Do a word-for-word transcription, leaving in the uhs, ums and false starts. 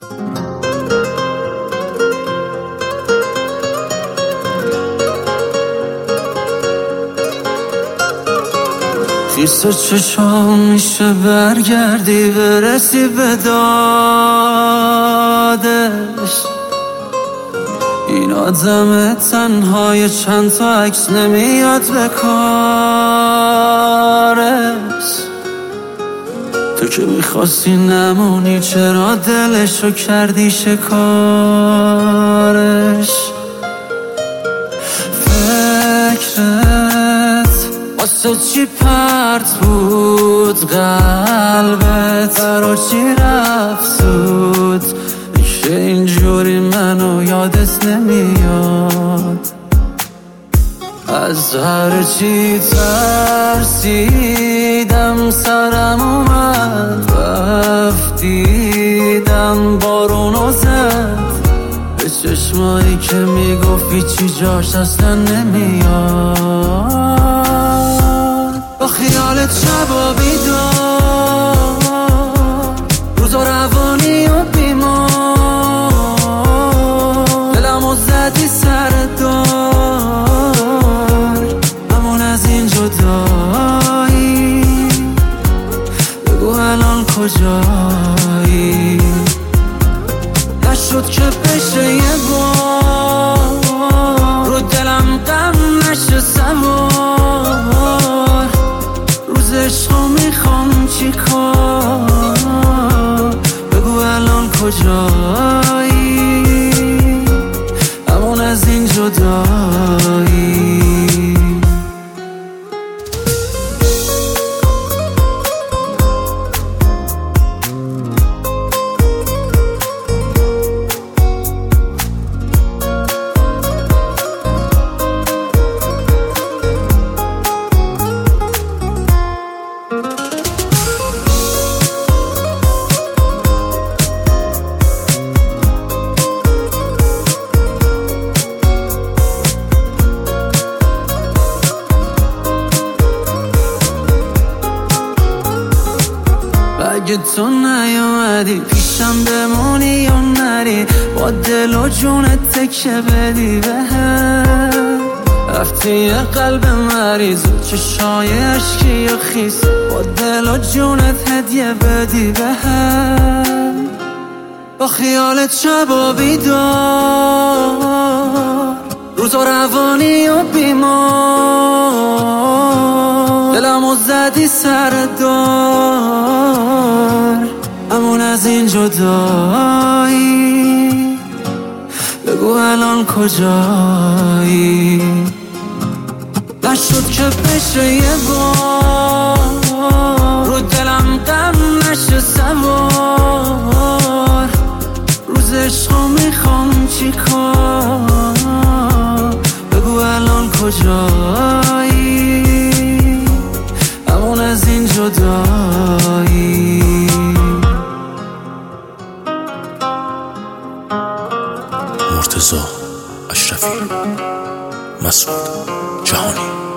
خیس چشام میشه برگردی برسی به دادش، این آدم تنهای چند تا عکس نمیاد به کارش. تو که میخواستی نمونی چرا دلشو کردی شکارش. فکرت واسه چی پرت بود قلبت، برا چی رفت زود میشه اینجوری منو یادت نمیاد. از هر چی ترسیدم سرم اومد، رفتیدم بارونو زد به چشمایی که میگفتی چی جاش اصلا نمیاد. با خیالت شبا بیدار، روزا روانی و بیمار، دلمو زدی سر دار، همون از این جدایی بگو الان کجایی. نشد که بشه یه بار رو دلم غم نشه سوار، روز عشقو میخوام چی کار، بگو الان کجایی، همون از این جدایی. اگه تو نیومدی پیشم بمونی یا نری، با دل و جونت تکه بدی به هم، رفتی یه قلب مریض و چشای عشقی و خیس، با دل و جونت هدیه بدی به هم. با خیالت شبا بیدار، روزا روانی و بیمار، دلمو زدی سر دار، همون از این جدایی بگو الان کجایی. نشد که بشه یه بار رو دلم غم نشه سوار، روز عشقو میخوام چی کار، بگو الان کجایی، همون از این جدایی. مرتضی اشرفی، مسعود جهانی.